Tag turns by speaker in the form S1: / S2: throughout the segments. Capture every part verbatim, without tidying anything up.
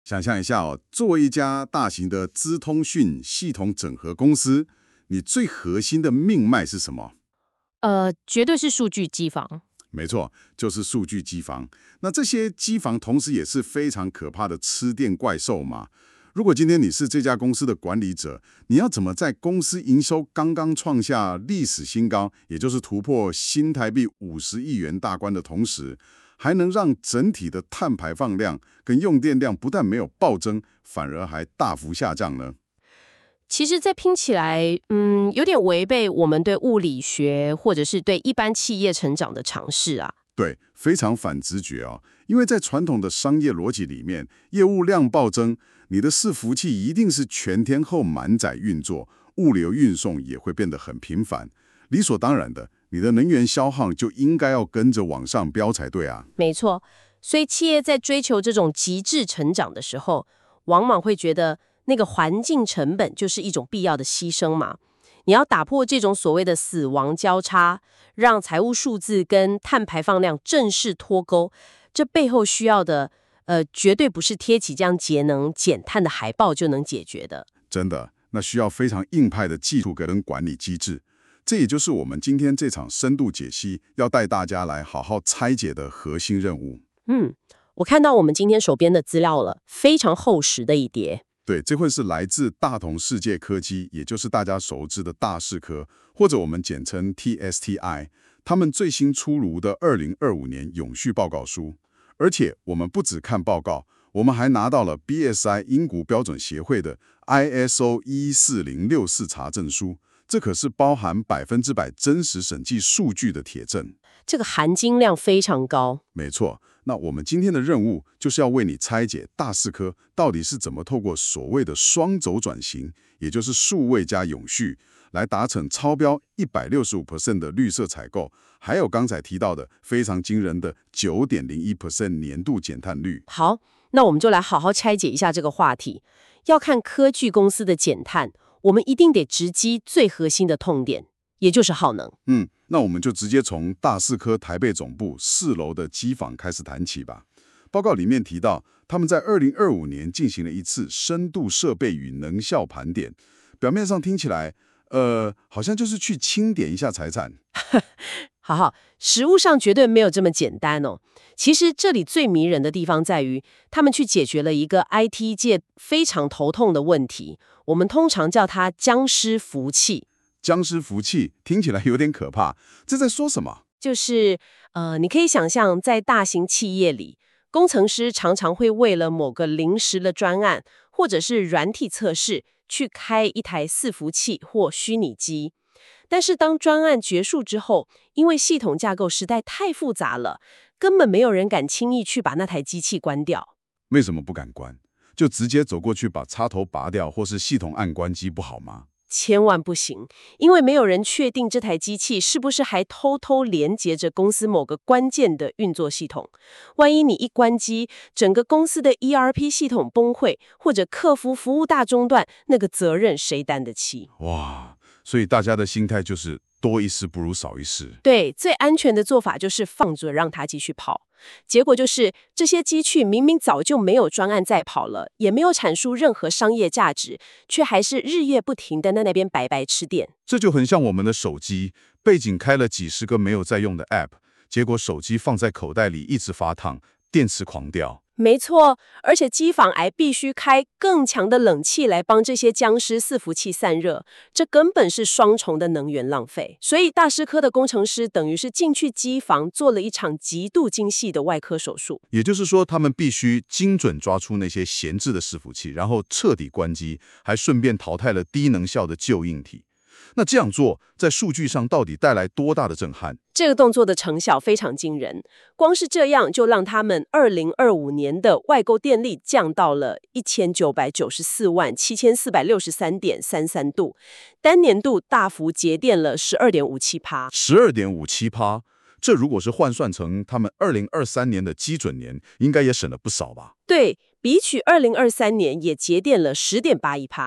S1: 想象一下哦，作为一家大型的资通讯系统整合公司，你最核心的命脉是什么？
S2: 呃，绝对是数据机房。
S1: 没错，就是数据机房。那这些机房同时也是非常可怕的吃电怪兽嘛。如果今天你是这家公司的管理者，你要怎么在公司营收刚刚创下历史新高，也就是突破新台币五十亿元大关的同时，还能让整体的碳排放量跟用电量不但没有暴增，反而还大幅下降呢？
S2: 其实这拼起来，嗯，有点违背我们对物理学或者是对一般企业成长的尝试啊。
S1: 对，非常反直觉哦。因为在传统的商业逻辑里面，业务量暴增，你的伺服器一定是全天候满载运作，物流运送也会变得很频繁，理所当然的，你的能源消耗就应该要跟着往上飙才对啊。
S2: 没错，所以企业在追求这种极致成长的时候，往往会觉得那个环境成本就是一种必要的牺牲嘛。你要打破这种所谓的死亡交叉，让财务数字跟碳排放量正式脱钩，这背后需要的，呃，绝对不是贴起这样节能减碳的海报就能解决的。
S1: 真的，那需要非常硬派的技术跟管理机制。这也就是我们今天这场深度解析要带大家来好好拆解的核心任务。
S2: 嗯，我看到我们今天手边的资料了，非常厚实的一叠。
S1: 对，这会是来自大同世界科技，也就是大家熟知的大世科，或者我们简称 T S T I， 他们最新出炉的二零二五年永续报告书。而且我们不只看报告，我们还拿到了 B S I 英国标准协会的 I S O 一四零六四查证书，这可是包含百分之百真实审计数据的铁证。
S2: 这个含金量非常高。
S1: 没错，那我们今天的任务就是要为你拆解大四科到底是怎么透过所谓的双轴转型，也就是数位加永续，来达成超标 百分之一百六十五 的绿色采购，还有刚才提到的非常惊人的 百分之九点零一 年度减碳率。
S2: 好，那我们就来好好拆解一下这个话题。要看科技公司的减碳，我们一定得直击最核心的痛点，也就是耗能。
S1: 嗯，那我们就直接从大四科台北总部四楼的机房开始谈起吧。报告里面提到，他们在二零二五年进行了一次深度设备与能效盘点，表面上听起来，呃，好像就是去清点一下财产。
S2: 好好，实务上绝对没有这么简单哦。其实这里最迷人的地方在于，他们去解决了一个 I T 界非常头痛的问题，我们通常叫它僵尸服器。
S1: 僵尸服器听起来有点可怕，这在说什么？
S2: 就是呃，你可以想象，在大型企业里，工程师常常会为了某个临时的专案，或者是软体测试，去开一台伺服器或虚拟机。但是当专案结束之后，因为系统架构实在太复杂了，根本没有人敢轻易去把那台机器关掉。
S1: 为什么不敢关？就直接走过去把插头拔掉，或是系统按关机不好吗？
S2: 千万不行，因为没有人确定这台机器是不是还偷偷连接着公司某个关键的运作系统。万一你一关机，整个公司的 E R P 系统崩溃，或者客服服务大中断，那个责任谁担得起？
S1: 哇，所以大家的心态就是多一事不如少一事。
S2: 对，最安全的做法就是放着让它继续跑。结果就是这些机器明明早就没有专案在跑了，也没有阐述任何商业价值，却还是日夜不停的在那边白白吃电。
S1: 这就很像我们的手机，背景开了几十个没有在用的 App， 结果手机放在口袋里一直发烫，电池狂掉。
S2: 没错，而且机房还必须开更强的冷气来帮这些僵尸伺服器散热，这根本是双重的能源浪费。所以大师科的工程师等于是进去机房做了一场极度精细的外科手术。
S1: 也就是说，他们必须精准抓出那些闲置的伺服器，然后彻底关机，还顺便淘汰了低能效的旧硬体。那这样做在数据上到底带来多大的震撼？
S2: 这个动作的成效非常惊人，光是这样就让他们二零二五年的外购电力降到了一千九百九十四万七千四百六十三点三三度，单年度大幅节电了 百分之十二点五七。百分之
S1: 十二点五七，这如果是换算成他们二零二三年的基准年，应该也省了不少吧？
S2: 对，比起二零二三年也节电了 百分之十点八一，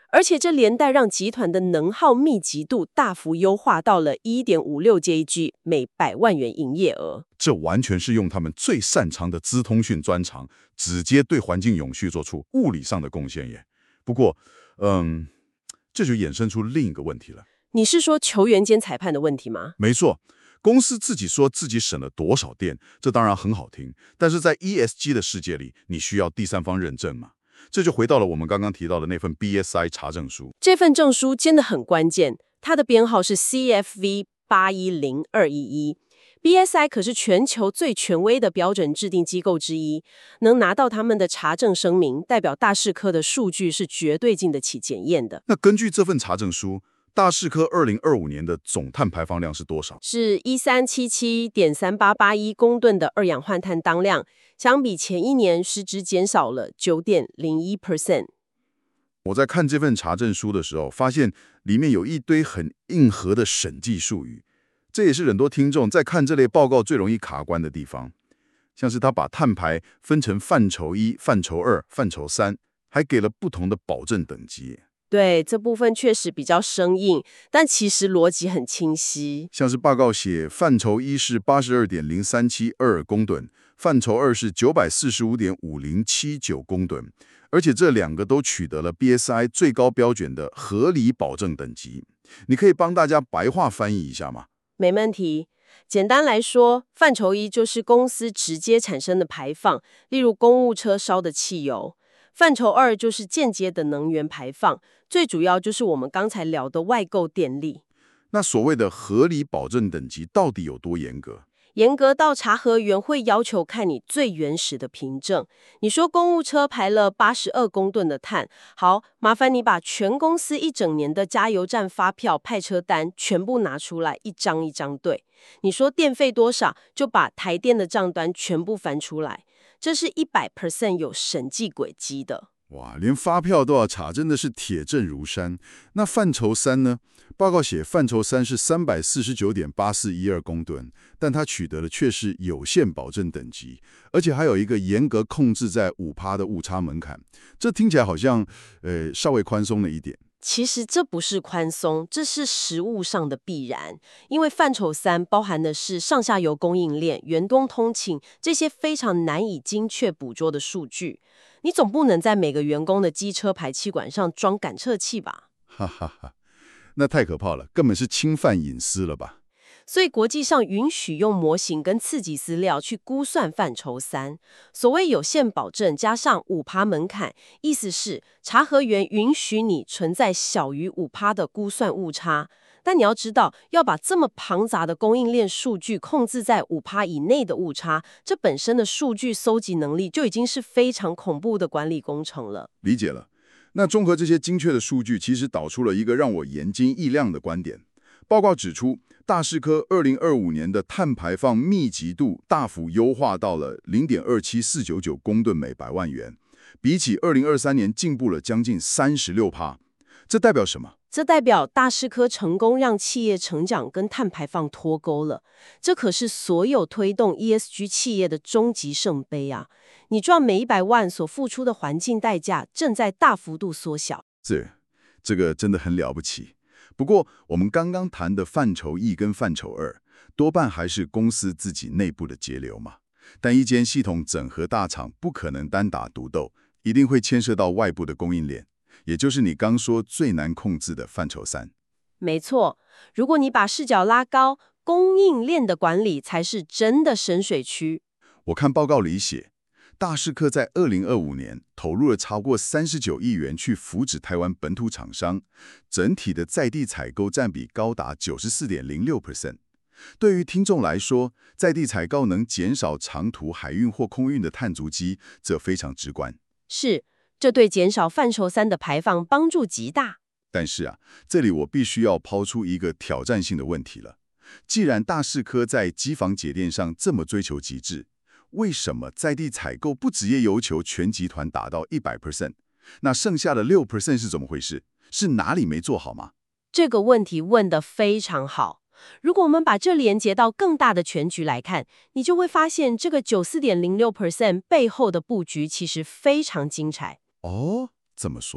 S2: 而且这连带让集团的能耗密集度大幅优化到了 一点五六 J G 每百万元营业额。
S3: 这完全是用他们最擅长的资通讯专长，直接对环境永续做出物理上的贡献耶。不过，嗯，这就衍生出另一个问题了。
S2: 你是说球员兼裁判的问题吗？
S3: 没错，公司自己说自己省了多少电，这当然很好听，但是在 E S G 的世界里，你需要第三方认证嘛？这就回到了我们刚刚提到的那份 B S I 查证书。
S2: 这份证书真的很关键，它的编号是 C F V 八一零二一一。B S I 可是全球最权威的标准制定机构之一，能拿到他们的查证声明，代表大士科的数据是绝对经得起检验的。
S3: 那根据这份查证书，大士科二零二五年的总碳排放量是多少？
S2: 是一三七七点三八八一公吨的二氧化碳当量，相比前一年实质减少了 百分之九点零一。
S3: 我在看这份查证书的时候，发现里面有一堆很硬核的审计术语，这也是很多听众在看这类报告最容易卡关的地方。像是他把碳排分成范畴一、范畴二、范畴三，还给了不同的保证等级。
S2: 对，这部分确实比较生硬，但其实逻辑很清晰。
S3: 像是报告写范畴一是 八十二点零三七二公吨，范畴二是 九百四十五点五零七九公吨，而且这两个都取得了 B S I 最高标准的合理保证等级。你可以帮大家白话翻译一下吗？
S2: 没问题。简单来说，范畴一就是公司直接产生的排放，例如公务车烧的汽油。范畴二就是间接的能源排放，最主要就是我们刚才聊的外购电力。
S3: 那所谓的合理保证等级到底有多严格？
S2: 严格到查核员会要求看你最原始的凭证。你说公务车排了八十二公吨的碳，好，麻烦你把全公司一整年的加油站发票、派车单全部拿出来，一张一张对。你说电费多少，就把台电的账单全部翻出来。这是 百分之百 有审计轨迹的。
S3: 哇，连发票都要查，真的是铁证如山。那范畴三呢？报告写范畴三是 三百四十九点八四一二公吨，但它取得的却是有限保证等级，而且还有一个严格控制在 百分之五 的误差门槛。这听起来好像呃稍微宽松了一点。
S2: 其实这不是宽松，这是实务上的必然。因为范畴三包含的是上下游供应链、员工通勤这些非常难以精确捕捉的数据。你总不能在每个员工的机车排气管上装感测器吧？
S3: 哈哈哈，那太可怕了，根本是侵犯隐私了吧？
S2: 所以国际上允许用模型跟刺激资料去估算范畴三，所谓有限保证加上 百分之五 门槛，意思是查核员允许你存在小于 百分之五 的估算误差。但你要知道，要把这么庞杂的供应链数据控制在 百分之五 以内的误差，这本身的数据搜集能力就已经是非常恐怖的管理工程了。
S3: 理解了。那综合这些精确的数据，其实导出了一个让我眼睛一亮的观点。报告指出，大士科二零二五年的碳排放密集度大幅优化到了 零点二七四九九公吨每百万元，比起二零二三年进步了将近 百分之三十六。这代表什么？
S2: 这代表大士科成功让企业成长跟碳排放脱钩了。这可是所有推动 E S G 企业的终极圣杯啊！你赚每一百万所付出的环境代价正在大幅度缩小。
S3: 这这个真的很了不起。不过，我们刚刚谈的范畴一跟范畴二，多半还是公司自己内部的节流嘛。但一间系统整合大厂不可能单打独斗，一定会牵涉到外部的供应链，也就是你刚说最难控制的范畴三。
S2: 没错，如果你把视角拉高，供应链的管理才是真的深水区。
S3: 我看报告里写，大士科在二零二五年投入了超过三十九亿元去扶植台湾本土厂商，整体的在地采购占比高达 百分之九十四点零六。对于听众来说，在地采购能减少长途海运或空运的碳足迹，这非常直观。
S2: 是，这对减少范畴三的排放帮助极大。
S3: 但是啊，这里我必须要抛出一个挑战性的问题了。既然大士科在机房节电上这么追求极致，为什么在地采购不直接要求全集团达到 百分之百？ 那剩下的 百分之六 是怎么回事？是哪里没做好吗？
S2: 这个问题问得非常好。如果我们把这连接到更大的全局来看，你就会发现这个 百分之九十四点零六 背后的布局其实非常精彩。
S3: 哦，怎么说？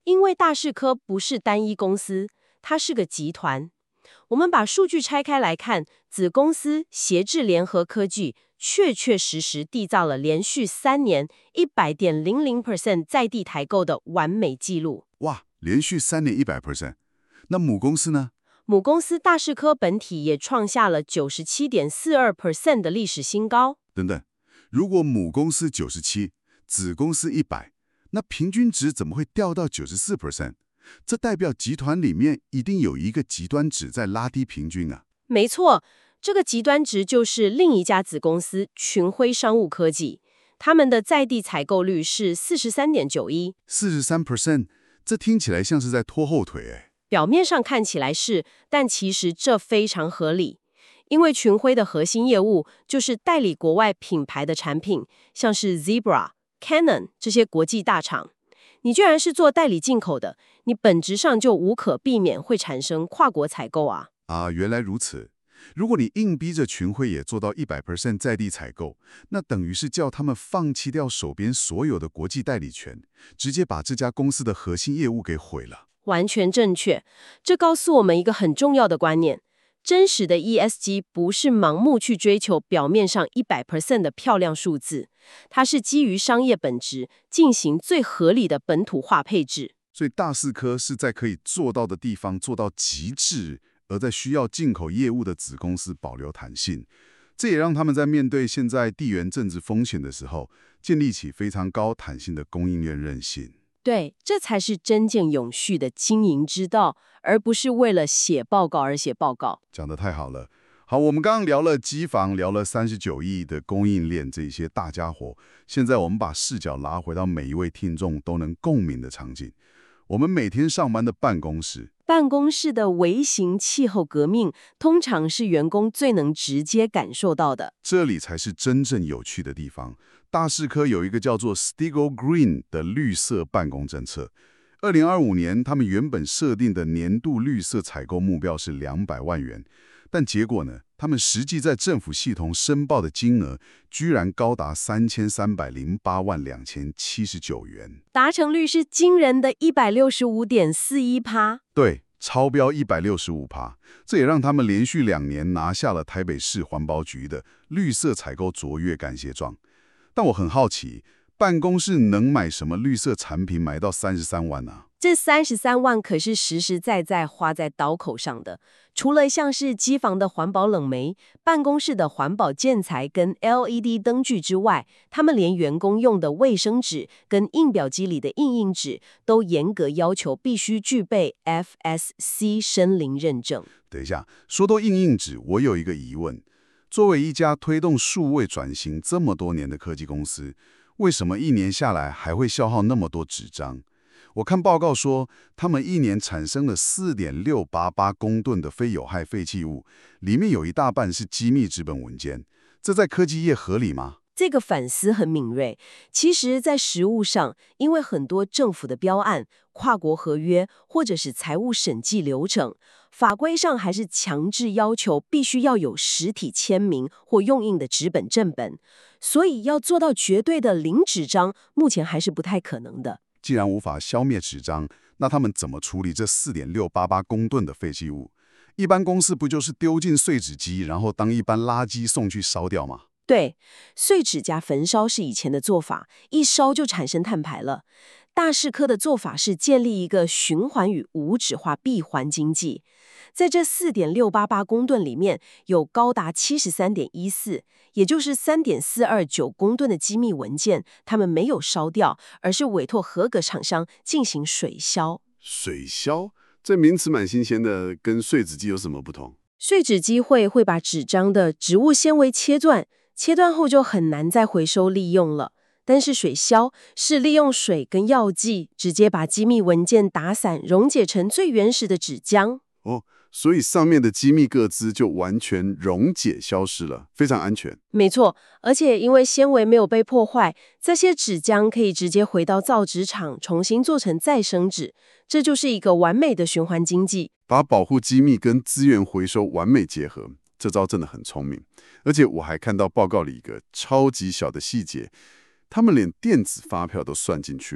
S2: 因为大士科不是单一公司，它是个集团。我们把数据拆开来看，子公司协智联合科技确确实实缔造了连续三年 一百点零零 percent 在地采购的完美记录。
S3: 哇，连续三年 百分之百。那母公司呢？
S2: 母公司大士科本体也创下了 九十七点四二 percent 的历史新高。
S3: 等等，如果母公司九十七，子公司一百，那平均值怎么会掉到 百分之九十四？ 这代表集团里面一定有一个极端值在拉低平均啊。
S2: 没错，这个极端值就是另一家子公司群晖商务科技，他们的在地采购率是 百分之四十三点九一。
S3: 四十三 percent， 这听起来像是在拖后腿哎。
S2: 表面上看起来是，但其实这非常合理。因为群晖的核心业务就是代理国外品牌的产品，像是 Zebra、Canon 这些国际大厂。你居然是做代理进口的，你本质上就无可避免会产生跨国采购啊。
S3: 啊，原来如此。如果你硬逼着群晖也做到 百分之百 在地采购，那等于是叫他们放弃掉手边所有的国际代理权，直接把这家公司的核心业务给毁了。
S2: 完全正确，这告诉我们一个很重要的观念：真实的 E S G 不是盲目去追求表面上 百分之百 的漂亮数字，它是基于商业本质进行最合理的本土化配置。
S3: 所以大士科是在可以做到的地方做到极致，而在需要进口业务的子公司保留弹性。这也让他们在面对现在地缘政治风险的时候，建立起非常高弹性的供应链韧性。
S2: 对，这才是真正永续的经营之道，而不是为了写报告而写报告。
S3: 讲得太好了。好，我们刚刚聊了机房，聊了三十九亿的供应链这些大家伙，现在我们把视角拉回到每一位听众都能共鸣的场景。我们每天上班的办公室，
S2: 办公室的微型气候革命，通常是员工最能直接感受到的。
S3: 这里才是真正有趣的地方。大士科有一个叫做 Stigo Green 的绿色办公政策。二零二五年，他们原本设定的年度绿色采购目标是两百万元，但结果呢，他们实际在政府系统申报的金额居然高达三千三百零八万两千七十九元，
S2: 达成率是惊人的 一百六十五点四一%。
S3: 对，超标 一百六十五%，这也让他们连续两年拿下了台北市环保局的绿色采购卓越感谢状。但我很好奇，办公室能买什么绿色产品买到三十三万呢、啊？
S2: 这三十三万可是实实在在花在刀口上的。除了像是机房的环保冷媒、办公室的环保建材跟 L E D 灯具之外，他们连员工用的卫生纸跟印表机里的印印纸都严格要求必须具备 F S C 申灵认证。
S3: 等一下，说到印印纸，我有一个疑问。作为一家推动数位转型这么多年的科技公司，为什么一年下来还会消耗那么多纸张？我看报告说，他们一年产生了 四点六八八公吨的非有害废弃物，里面有一大半是机密纸本文件。这在科技业合理吗？
S2: 这个反思很敏锐。其实，在实务上，因为很多政府的标案、跨国合约或者是财务审计流程，法规上还是强制要求必须要有实体签名或用印的纸本正本，所以要做到绝对的零纸张，目前还是不太可能的。
S3: 既然无法消灭纸张，那他们怎么处理这 四点六八八公吨的废弃物？一般公司不就是丢进碎纸机，然后当一般垃圾送去烧掉吗？
S2: 对，碎纸加焚烧是以前的做法，一烧就产生碳排了。大士科的做法是建立一个循环与无纸化闭环经济，在这 四点六八八公吨里面，有高达 七十三点一四，也就是 三点四二九公吨的机密文件，他们没有烧掉，而是委托合格厂商进行水销。
S4: 水销？这名词蛮新鲜的，跟碎纸机有什么不同？
S2: 碎纸机会会把纸张的植物纤维切断，切断后就很难再回收利用了。但是水销是利用水跟药剂，直接把机密文件打散，溶解成最原始的纸浆。
S4: 哦，所以上面的机密个资就完全溶解消失了，非常安全。
S2: 没错，而且因为纤维没有被破坏，这些纸浆可以直接回到造纸厂，重新做成再生纸。这就是一个完美的循环经济，
S4: 把保护机密跟资源回收完美结合，这招真的很聪明。而且我还看到报告里一个超级小的细节，他们连电子发票都算进去了。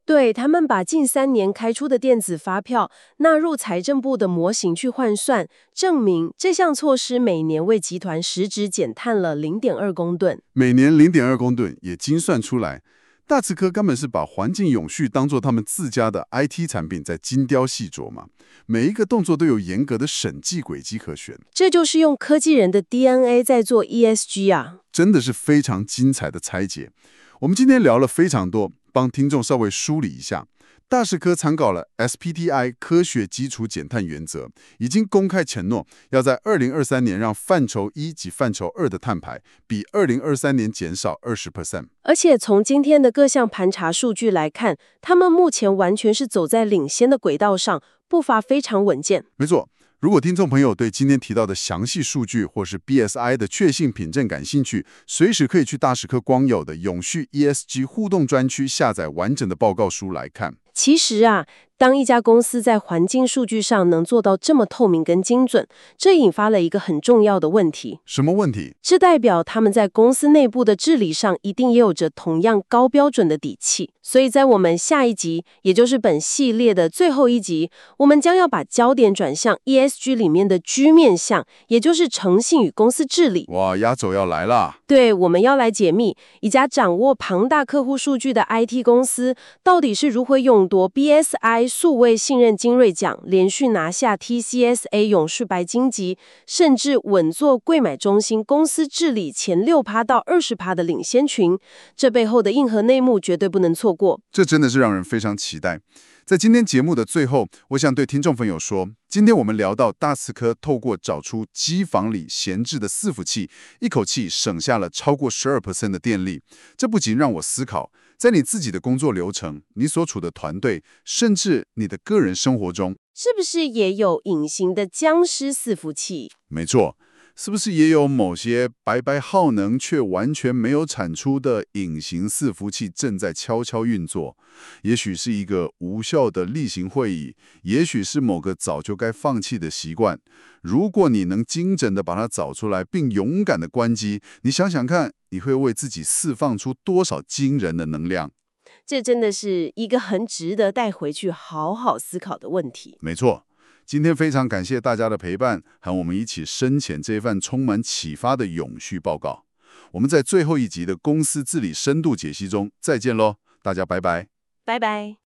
S2: 对，他们把近三年开出的电子发票纳入财政部的模型去换算，证明这项措施每年为集团实质减碳了零点二公吨。
S4: 每年零点二公吨也精算出来。大慈科根本是把环境永续当做他们自家的 I T 产品在精雕细琢嘛，每一个动作都有严格的审计轨迹可循。
S2: 这就是用科技人的 D N A 在做 E S G 啊，
S4: 真的是非常精彩的拆解。我们今天聊了非常多，帮听众稍微梳理一下。大士科参考了 S B T I 科学基础减碳原则，已经公开承诺要在二零二三年让范畴一及范畴二的碳排比二零二三年减少 百分之二十。
S2: 而且从今天的各项盘查数据来看，他们目前完全是走在领先的轨道上，步伐非常稳健。
S4: 没错。如果听众朋友对今天提到的详细数据或是 B S I 的确信凭证感兴趣，随时可以去大士科光友的永续 E S G 互动专区下载完整的报告书来看。
S2: 其实啊，当一家公司在环境数据上能做到这么透明跟精准，这引发了一个很重要的问题。
S4: 什么问题？
S2: 这代表他们在公司内部的治理上一定也有着同样高标准的底气。所以在我们下一集，也就是本系列的最后一集，我们将要把焦点转向 E S G 里面的 G 面向，也就是诚信与公司治理。
S4: 哇，压轴要来啦！
S2: 对，我们要来解密一家掌握庞大客户数据的 I T 公司，到底是如何勇夺 B S I 数位信任精锐奖，连续拿下 T C S A 永续白金级，甚至稳坐柜买中心公司治理前 百分之六到 百分之二十 的领先群。这背后的硬核内幕绝对不能错过。
S3: 这真的是让人非常期待。在今天节目的最后，我想对听众朋友说，今天我们聊到大慈科透过找出机房里闲置的伺服器，一口气省下了超过 百分之十二 的电力。这不仅让我思考，在你自己的工作流程、你所处的团队，甚至你的个人生活中，
S2: 是不是也有隐形的僵尸伺服器？
S3: 没错，是不是也有某些白白耗能却完全没有产出的隐形伺服器正在悄悄运作？也许是一个无效的例行会议，也许是某个早就该放弃的习惯。如果你能精准地把它找出来，并勇敢地关机，你想想看，你会为自己释放出多少惊人的能量？
S2: 这真的是一个很值得带回去好好思考的问题。
S3: 没错。今天非常感谢大家的陪伴，和我们一起深浅这份充满启发的永续报告。我们在最后一集的公司治理深度解析中再见喽，大家拜拜。
S2: 拜拜。